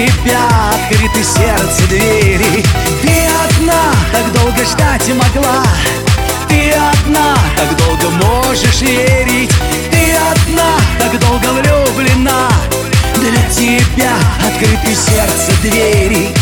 тебя открыты сердце двери. Ты одна так долго ждать могла, ты одна так долго можешь верить, ты одна так долго влюблена. Для тебя открыты сердце двери.